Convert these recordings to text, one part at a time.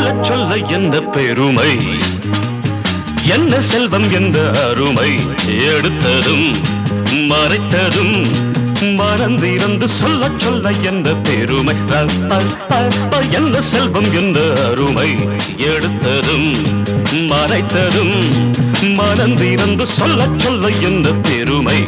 சொல்ல சொல்ல என்ன பெருமை என்ன செல்வம் என்ற அருமை எடுத்ததும் மறைத்ததும் மறந்திருந்து சொல்ல சொல்ல என்ற பெருமை என்ன செல்வம் என்ற அருமை எடுத்ததும் மறைத்ததும் மறந்திருந்து சொல்ல சொல்ல என்ற பெருமை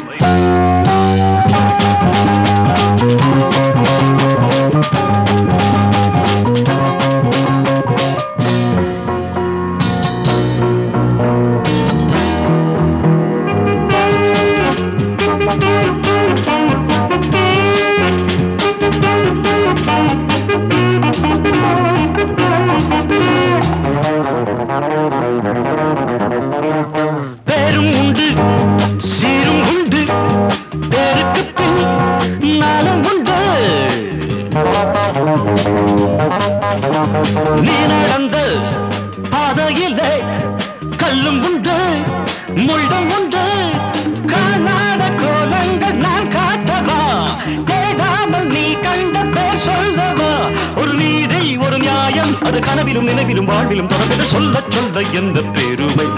பேரும் உண்டு சீரும் உண்டு பேருக்கு பின் நாளும் உண்டு நீ நடந்த பாதையிலே கல்லும் உண்டு முள்ளும் உண்டு காணாத கோலங்கள் நான் காட்டவா தேடாமல் நீ கண்ட பேர் சொல்லவா ஒரு நீதி ஒரு நியாயம் அது கனவிலும் நினைவிலும் வாழ்விலும் தொடர்ந்து சொல்ல சொல்ல எந்த பெருமை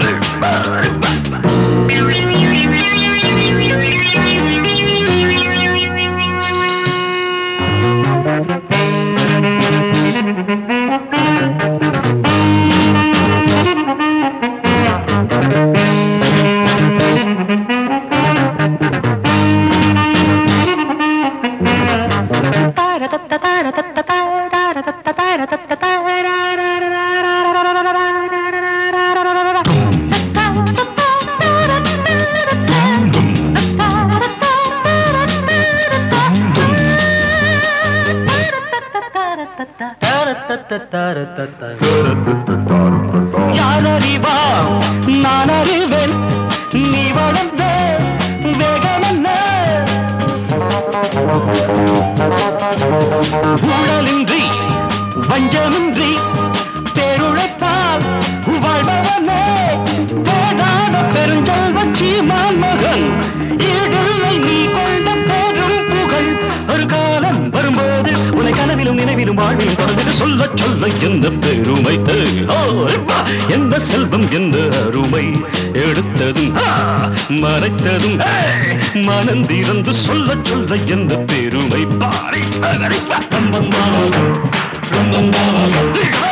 யார் அறிவா நான் அறிவேன் நீ வளர்ந்த வேகம் என்ன ஊழலின்றி வஞ்சமின்றி பேருழைப்பால் வாழ்பவனே பேடாத பெருஞ்செல்வ சீமான் மகன் ஈடில்லை நீ கொண்ட பெரும் புகழ் ஒரு காலம் வரும்போது உன்னை கனவிலும் நினைவிலும் வாழ்விலும் தொடர்ந்து சொல்ல சொல்ல எந்த பெருமை எந்த செல்வம் எந்த அருமை எடுத்ததும் மறைத்ததும் மனந்திருந்து சொல்ல சொல்ல எந்த பெருமை பாறை